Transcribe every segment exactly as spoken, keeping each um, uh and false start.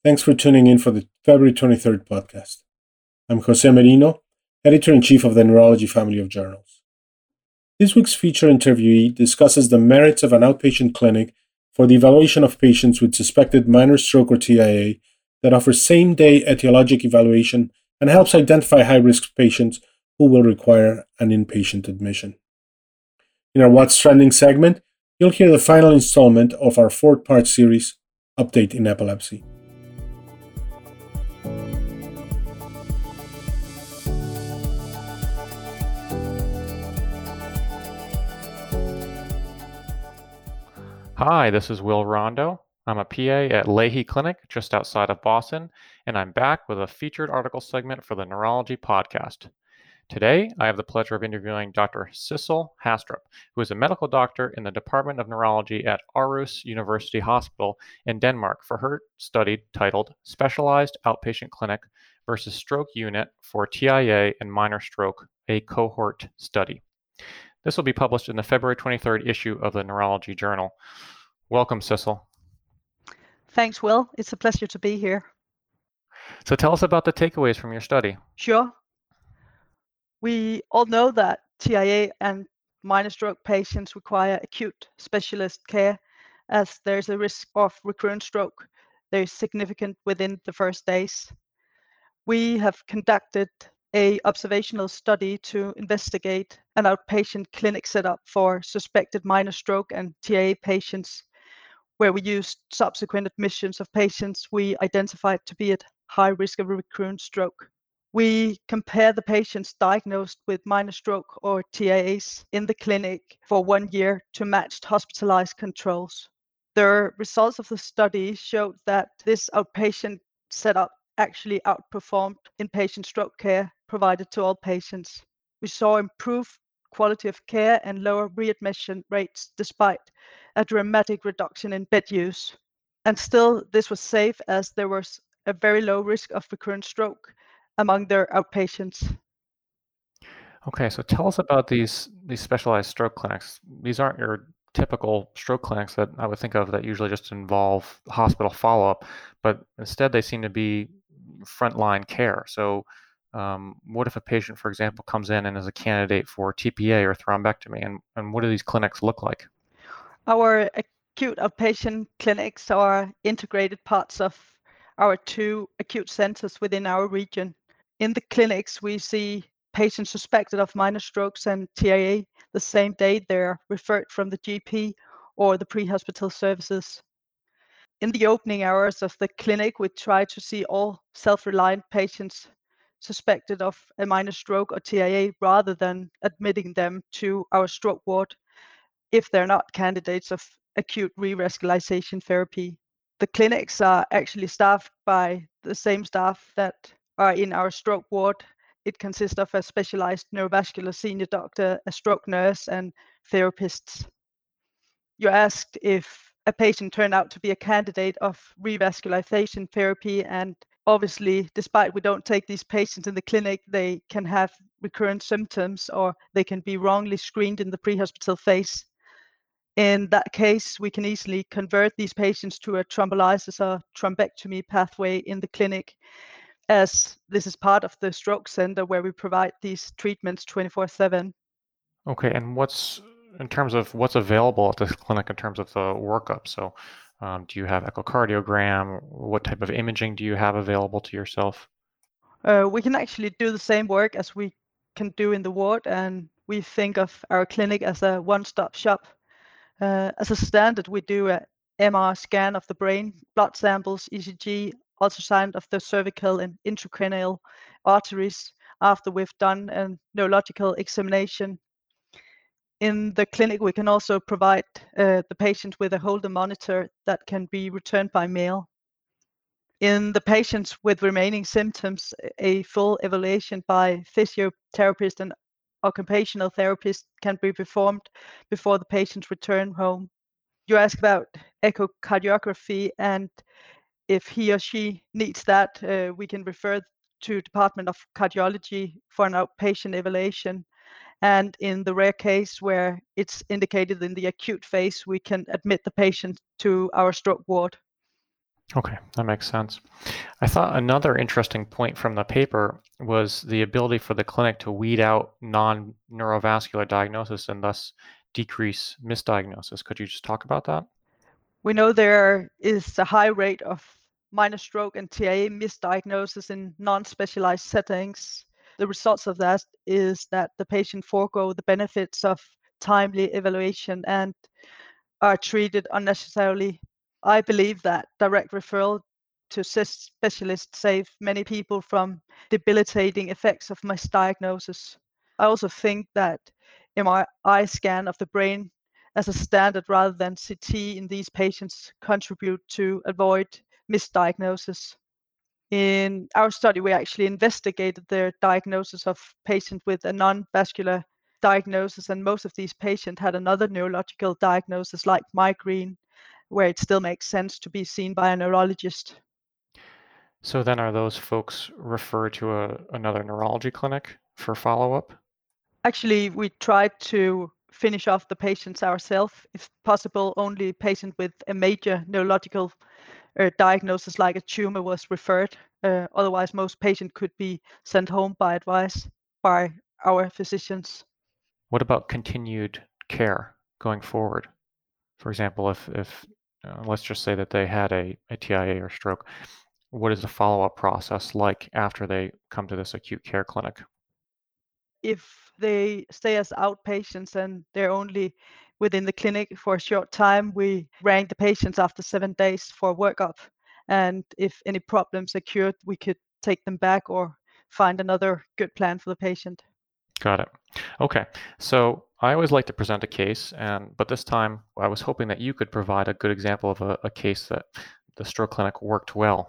Thanks for tuning in for the February twenty-third podcast. I'm Jose Merino, Editor-in-Chief of the Neurology family of journals. This week's feature interviewee discusses the merits of an outpatient clinic for the evaluation of patients with suspected minor stroke or T I A that offers same-day etiologic evaluation and helps identify high-risk patients who will require an inpatient admission. In our What's Trending segment, you'll hear the final installment of our four-part series, Update in Epilepsy. Hi, this is Will Rondo. I'm a P A at Leahy Clinic just outside of Boston, and I'm back with a featured article segment for the Neurology Podcast. Today, I have the pleasure of interviewing Doctor Sissel Hastrup, who is a medical doctor in the Department of Neurology at Aarhus University Hospital in Denmark for her study titled Specialized Outpatient Clinic versus Stroke Unit for T I A and Minor Stroke, a Cohort Study. This will be published in the February twenty-third issue of the Neurology Journal. Welcome, Sissel. Thanks, Will. It's a pleasure to be here. So tell us about the takeaways from your study. Sure. We all know that T I A and minor stroke patients require acute specialist care as there's a risk of recurrent stroke. They're significant within the first days. We have conducted a observational study to investigate an outpatient clinic setup for suspected minor stroke and T I A patients, where we used subsequent admissions of patients we identified to be at high risk of a recurrent stroke. We compare the patients diagnosed with minor stroke or T I As in the clinic for one year to matched hospitalized controls. The results of the study showed that this outpatient setup actually outperformed inpatient stroke care provided to all patients. We saw improved quality of care and lower readmission rates despite a dramatic reduction in bed use. And still, this was safe as there was a very low risk of recurrent stroke among their outpatients. Okay, so tell us about these these specialized stroke clinics. These aren't your typical stroke clinics that I would think of that usually just involve hospital follow-up, but instead they seem to be frontline care. So um, what if a patient, for example, comes in and is a candidate for T P A or thrombectomy, and, and what do these clinics look like? Our acute outpatient clinics are integrated parts of our two acute centers within our region. In the clinics, we see patients suspected of minor strokes and T I A the same day they're referred from the G P or the pre-hospital services. In the opening hours of the clinic, we try to see all self-reliant patients suspected of a minor stroke or T I A rather than admitting them to our stroke ward if they're not candidates of acute revascularization therapy. The clinics are actually staffed by the same staff that are in our stroke ward. It consists of a specialized neurovascular senior doctor, a stroke nurse, and therapists. You asked if a patient turned out to be a candidate of revascularization therapy, and obviously, despite we don't take these patients in the clinic, they can have recurrent symptoms or they can be wrongly screened in the pre-hospital phase. In that case, we can easily convert these patients to a thrombolysis or thrombectomy pathway in the clinic, as this is part of the stroke center where we provide these treatments twenty-four seven. Okay, and what's in terms of what's available at this clinic in terms of the workup? So um, do you have echocardiogram? What type of imaging do you have available to yourself? Uh, we can actually do the same work as we can do in the ward, and we think of our clinic as a one-stop shop. Uh, as a standard, we do a M R scan of the brain, blood samples, E C G, ultrasound of the cervical and intracranial arteries after we've done a neurological examination. In the clinic, we can also provide uh, the patient with a Holter monitor that can be returned by mail. In the patients with remaining symptoms, a full evaluation by physiotherapist and occupational therapist can be performed before the patient return home. You ask about echocardiography, and if he or she needs that, uh, we can refer to Department of Cardiology for an outpatient evaluation. And in the rare case where it's indicated in the acute phase, we can admit the patient to our stroke ward. Okay, that makes sense. I thought another interesting point from the paper was the ability for the clinic to weed out non-neurovascular diagnosis and thus decrease misdiagnosis. Could you just talk about that? We know there is a high rate of minor stroke and T I A misdiagnosis in non-specialized settings. The results of that is that the patient forego the benefits of timely evaluation and are treated unnecessarily. I believe that direct referral to CIS specialists save many people from debilitating effects of misdiagnosis. I also think that M R I scan of the brain as a standard rather than C T in these patients contribute to avoid misdiagnosis. In our study, we actually investigated the diagnosis of patients with a non-vascular diagnosis, and most of these patients had another neurological diagnosis like migraine, where it still makes sense to be seen by a neurologist. So then are those folks referred to a, another neurology clinic for follow-up? Actually, we tried to finish off the patients ourselves, if possible. Only patient with a major neurological uh, diagnosis like a tumor was referred. Uh, otherwise, most patient could be sent home by advice by our physicians. What about continued care going forward? For example, if, if uh, let's just say that they had a, a T I A or stroke, what is the follow-up process like after they come to this acute care clinic? If they stay as outpatients and they're only within the clinic for a short time, we rank the patients after seven days for workup. And if any problems occurred, we could take them back or find another good plan for the patient. Got it. Okay. So I always like to present a case, and but this time I was hoping that you could provide a good example of a, a case that the stroke clinic worked well.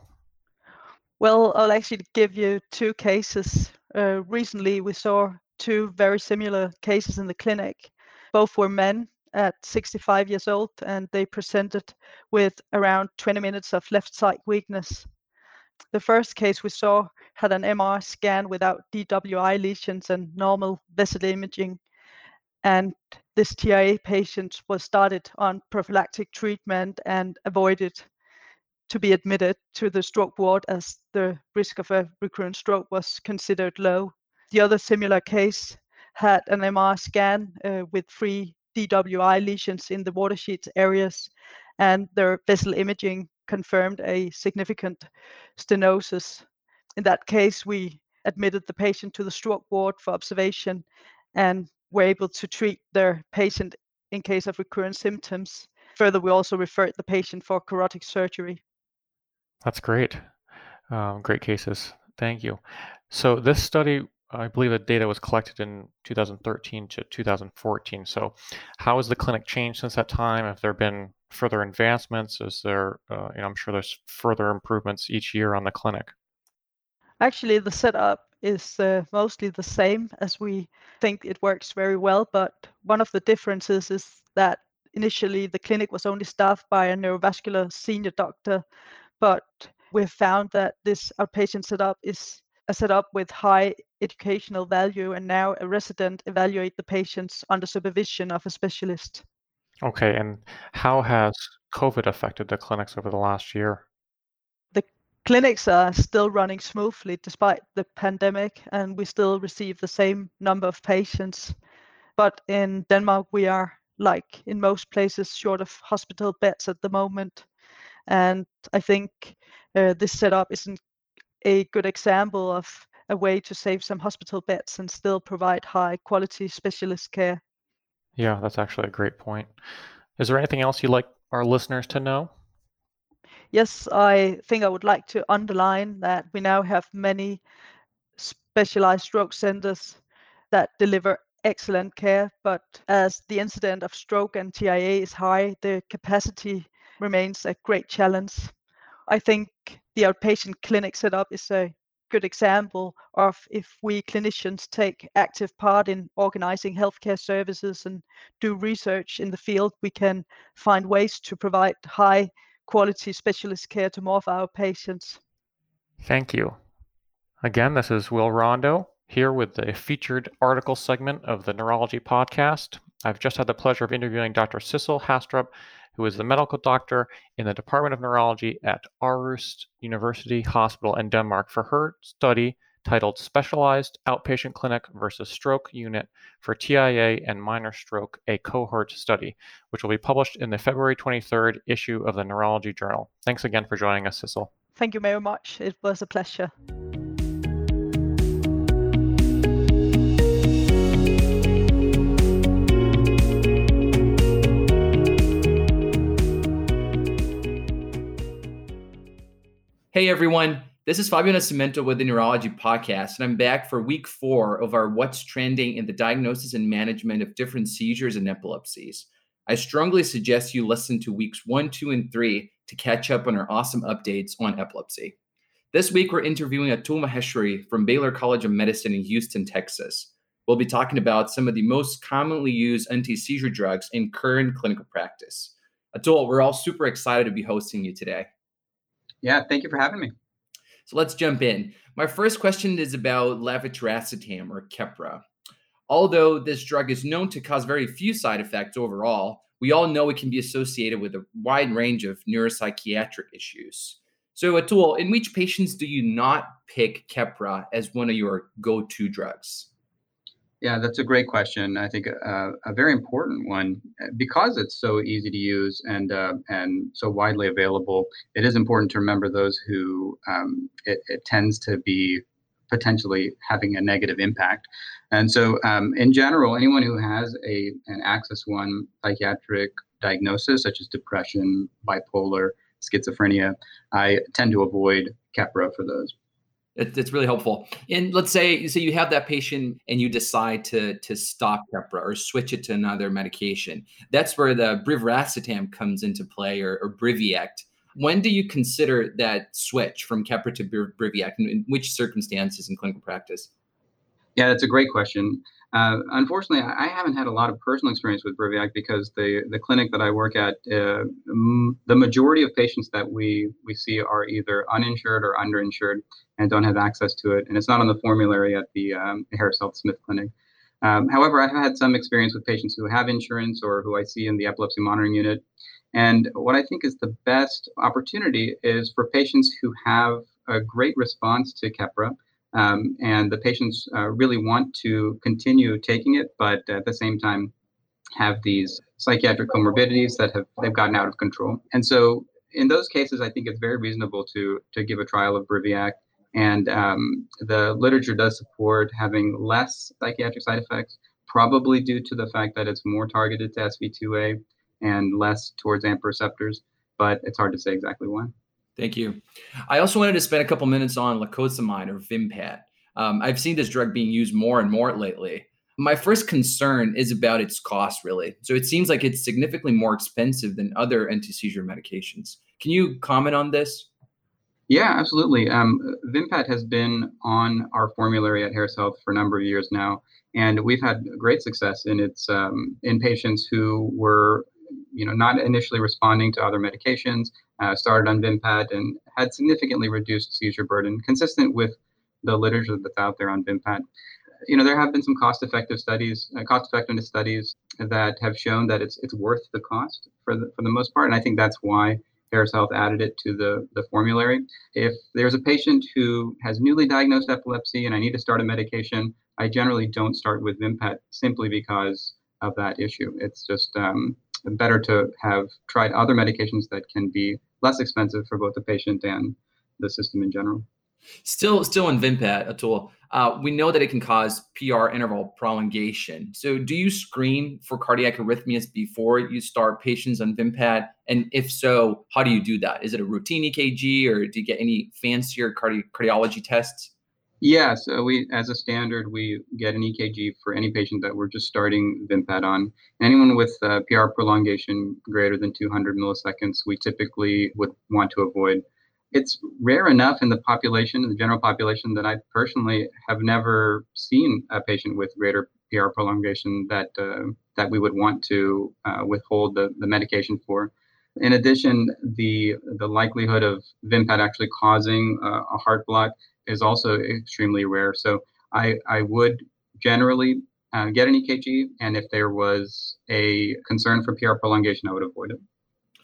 Well, I'll actually give you two cases. Uh, recently, we saw two very similar cases in the clinic. Both were men at sixty-five years old, and they presented with around twenty minutes of left side weakness. The first case we saw had an M R I scan without D W I lesions and normal vessel imaging. And this T I A patient was started on prophylactic treatment and avoided to be admitted to the stroke ward as the risk of a recurrent stroke was considered low. The other similar case had an M R I scan uh, with three D W I lesions in the watershed areas, and their vessel imaging confirmed a significant stenosis. In that case, we admitted the patient to the stroke ward for observation and were able to treat their patient in case of recurrent symptoms. Further, we also referred the patient for carotid surgery. That's great. Um, great cases. Thank you. So this study, I believe the data was collected in two thousand thirteen to two thousand fourteen. So how has the clinic changed since that time? Have there been further advancements? Is there, uh, you know, I'm sure there's further improvements each year on the clinic. Actually, the setup is uh, mostly the same as we think it works very well, but one of the differences is that initially the clinic was only staffed by a neurovascular senior doctor, but we've found that this outpatient setup is a setup with high educational value, and now a resident evaluate the patients under supervision of a specialist. Okay, and how has COVID affected the clinics over the last year? The clinics are still running smoothly despite the pandemic, and we still receive the same number of patients. But in Denmark, we are, like in most places, short of hospital beds at the moment. And I think uh, this setup is an, a good example of a way to save some hospital beds and still provide high quality specialist care. Yeah, that's actually a great point. Is there anything else you'd like our listeners to know? Yes, I think I would like to underline that we now have many specialized stroke centers that deliver excellent care, but as the incidence of stroke and T I A is high, the capacity remains a great challenge. I think the outpatient clinic setup is a good example of if we clinicians take active part in organizing healthcare services and do research in the field, we can find ways to provide high quality specialist care to more of our patients. Thank you. Again, this is Will Rondo here with the featured article segment of the Neurology Podcast. I've just had the pleasure of interviewing Doctor Sissel Hastrup, who is the medical doctor in the Department of Neurology at Aarhus University Hospital in Denmark, for her study titled Specialized Outpatient Clinic versus Stroke Unit for T I A and Minor Stroke, a Cohort Study, which will be published in the February twenty-third issue of the Neurology Journal. Thanks again for joining us, Sissel. Thank you very much. It was a pleasure. Hey everyone, this is Fabio Nascimento with the Neurology Podcast, and I'm back for week four of our What's Trending in the Diagnosis and Management of Different Seizures and Epilepsies. I strongly suggest you listen to weeks one, two, and three to catch up on our awesome updates on epilepsy. This week, we're interviewing Atul Maheshwari from Baylor College of Medicine in Houston, Texas. We'll be talking about some of the most commonly used anti-seizure drugs in current clinical practice. Atul, we're all super excited to be hosting you today. Yeah, thank you for having me. So let's jump in. My first question is about levetiracetam, or Keppra. Although this drug is known to cause very few side effects overall, we all know it can be associated with a wide range of neuropsychiatric issues. So Atul, in which patients do you not pick Keppra as one of your go-to drugs? Yeah, that's a great question. I think a, a very important one, because it's so easy to use and uh, and so widely available. It is important to remember those who um, it, it tends to be potentially having a negative impact. And so, um, in general, anyone who has a an Axis one psychiatric diagnosis, such as depression, bipolar, schizophrenia, I tend to avoid Keppra for those. It's really helpful. And let's say, so you have that patient and you decide to to stop Keppra or switch it to another medication. That's where the brivaracetam comes into play, or, or Briviact. When do you consider that switch from Keppra to Briviact? In which circumstances in clinical practice? Yeah, that's a great question. Uh, unfortunately, I haven't had a lot of personal experience with Briviact because the the clinic that I work at, uh, m- the majority of patients that we we see are either uninsured or underinsured and don't have access to it, and it's not on the formulary at the um, Harris Health Smith Clinic. Um, however, I've had some experience with patients who have insurance or who I see in the epilepsy monitoring unit, and what I think is the best opportunity is for patients who have a great response to Keppra. Um, and the patients uh, really want to continue taking it, but at the same time have these psychiatric comorbidities that have they've gotten out of control. And so in those cases, I think it's very reasonable to to give a trial of Briviact. And um, the literature does support having less psychiatric side effects, probably due to the fact that it's more targeted to S V two A and less towards A M P receptors, but it's hard to say exactly why. Thank you. I also wanted to spend a couple minutes on lacosamide, or Vimpat. Um, I've seen this drug being used more and more lately. My first concern is about its cost, really. So it seems like it's significantly more expensive than other anti-seizure medications. Can you comment on this? Yeah, absolutely. Um, Vimpat has been on our formulary at Harris Health for a number of years now, and we've had great success in its um, in patients who were, you know, not initially responding to other medications, uh, started on Vimpat and had significantly reduced seizure burden, consistent with the literature that's out there on Vimpat. You know, there have been some cost-effective studies, uh, cost-effectiveness studies that have shown that it's it's worth the cost for the for the most part, and I think that's why Harris Health added it to the, the formulary. If there's a patient who has newly diagnosed epilepsy and I need to start a medication, I generally don't start with Vimpat simply because of that issue. It's just um, better to have tried other medications that can be less expensive for both the patient and the system in general. Still, still in Vimpat, Atul, uh, we know that it can cause P R interval prolongation. So do you screen for cardiac arrhythmias before you start patients on Vimpat? And if so, how do you do that? Is it a routine E K G, or do you get any fancier cardi- cardiology tests? Yeah, so we, as a standard, we get an E K G for any patient that we're just starting Vimpat on. Anyone with uh, P R prolongation greater than two hundred milliseconds, we typically would want to avoid. It's rare enough in the population, in the general population, that I personally have never seen a patient with greater P R prolongation that uh, that we would want to uh, withhold the, the medication for. In addition, the the likelihood of Vimpat actually causing uh, a heart block is also extremely rare. So I, I would generally uh, get an E K G, and if there was a concern for P R prolongation, I would avoid it.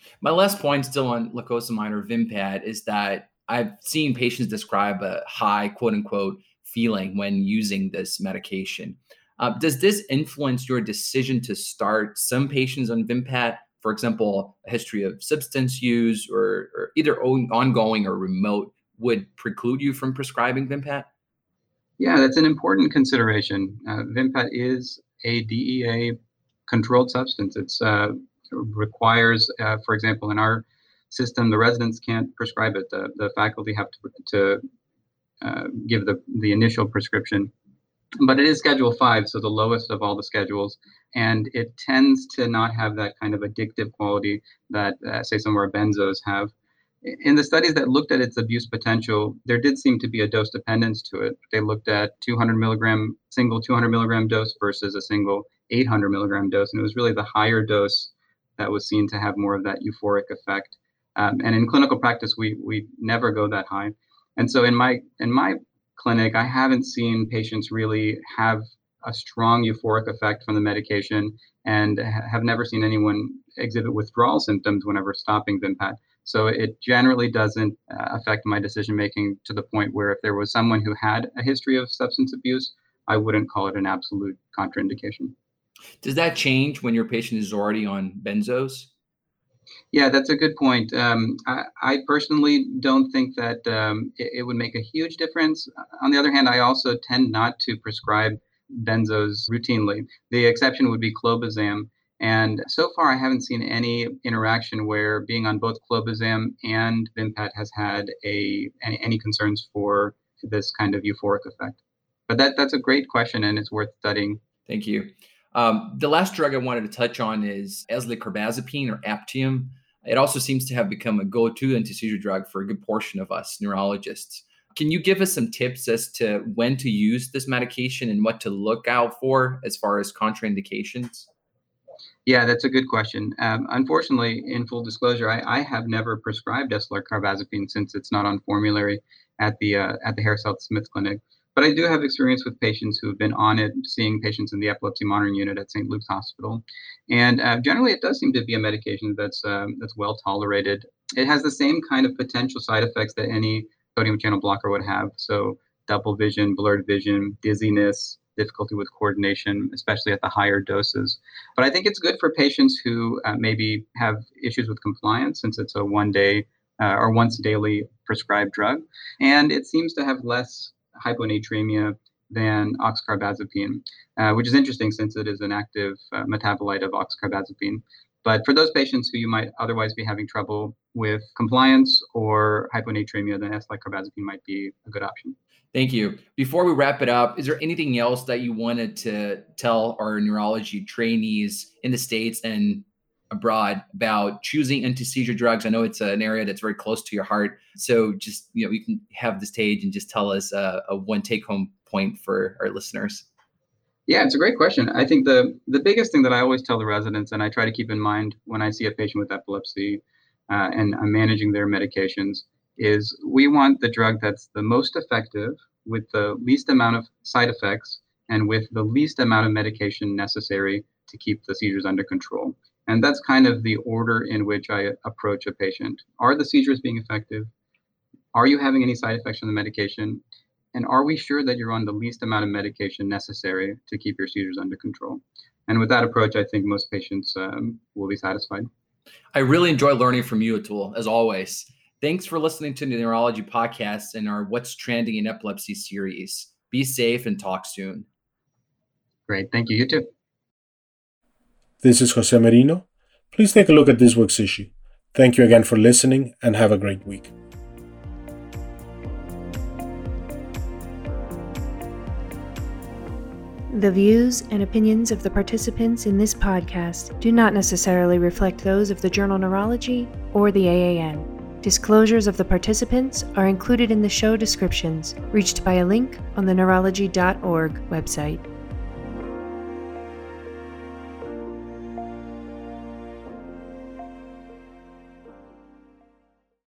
My last point still on lacosamide or Vimpat is that I've seen patients describe a high, quote unquote, feeling when using this medication. Uh, does this influence your decision to start? Some patients on Vimpat, for example, a history of substance use or, or either on, ongoing or remote, would preclude you from prescribing Vimpat? Yeah, that's an important consideration. Uh, Vimpat is a D E A controlled substance. It's uh, requires, uh, for example, in our system, the residents can't prescribe it. The, the faculty have to, to uh, give the, the initial prescription. But it is Schedule five, so the lowest of all the schedules. And it tends to not have that kind of addictive quality that, uh, say, some of our benzos have. In the studies that looked at its abuse potential, there did seem to be a dose dependence to it. They looked at two hundred milligram, single two hundred milligram dose versus a single eight hundred milligram dose. And it was really the higher dose that was seen to have more of that euphoric effect. Um, and in clinical practice, we we never go that high. And so in my in my clinic, I haven't seen patients really have a strong euphoric effect from the medication, and ha- have never seen anyone exhibit withdrawal symptoms whenever stopping Vimpat. So it generally doesn't uh, affect my decision making to the point where if there was someone who had a history of substance abuse, I wouldn't call it an absolute contraindication. Does that change when your patient is already on benzos? Yeah, that's a good point. Um, I, I personally don't think that um, it, it would make a huge difference. On the other hand, I also tend not to prescribe benzos routinely. The exception would be clobazam. And so far, I haven't seen any interaction where being on both clobazam and Vimpat has had a any, any concerns for this kind of euphoric effect. But that that's a great question, and it's worth studying. Thank you. Um, the last drug I wanted to touch on is eslicarbazepine or Aptium. It also seems to have become a go-to anti-seizure drug for a good portion of us neurologists. Can you give us some tips as to when to use this medication and what to look out for as far as contraindications? Yeah, that's a good question. Um, unfortunately, in full disclosure, I, I have never prescribed eslicarbazepine since it's not on formulary at the uh, at the Harris Health Smith Clinic. But I do have experience with patients who have been on it, seeing patients in the epilepsy monitoring unit at Saint Luke's Hospital. And uh, generally, it does seem to be a medication that's um, that's well tolerated. It has the same kind of potential side effects that any sodium channel blocker would have. So double vision, blurred vision, dizziness, difficulty with coordination, especially at the higher doses. But I think it's good for patients who uh, maybe have issues with compliance, since it's a one day uh, or once daily prescribed drug. And it seems to have less hyponatremia than oxcarbazepine, uh, which is interesting since it is an active uh, metabolite of oxcarbazepine. But for those patients who you might otherwise be having trouble with compliance or hyponatremia, then eslicarbazepine might be a good option. Thank you. Before we wrap it up, is there anything else that you wanted to tell our neurology trainees in the States and abroad about choosing anti-seizure drugs? I know it's an area that's very close to your heart. So just, you know, you can have the stage and just tell us a, a one take-home point for our listeners. Yeah, it's a great question. I think the the biggest thing that I always tell the residents, and I try to keep in mind when I see a patient with epilepsy uh, and I'm managing their medications, is we want the drug that's the most effective with the least amount of side effects and with the least amount of medication necessary to keep the seizures under control. And that's kind of the order in which I approach a patient. Are the seizures being effective? Are you having any side effects from the medication? And are we sure that you're on the least amount of medication necessary to keep your seizures under control? And with that approach, I think most patients um, will be satisfied. I really enjoy learning from you, Atul, as always. Thanks for listening to the Neurology Podcast and our What's Trending in Epilepsy series. Be safe and talk soon. Great. Thank you. You too. This is Jose Merino. Please take a look at this week's issue. Thank you again for listening and have a great week. The views and opinions of the participants in this podcast do not necessarily reflect those of the Journal Neurology or the A A N. Disclosures of the participants are included in the show descriptions, reached by a link on the neurology dot org website.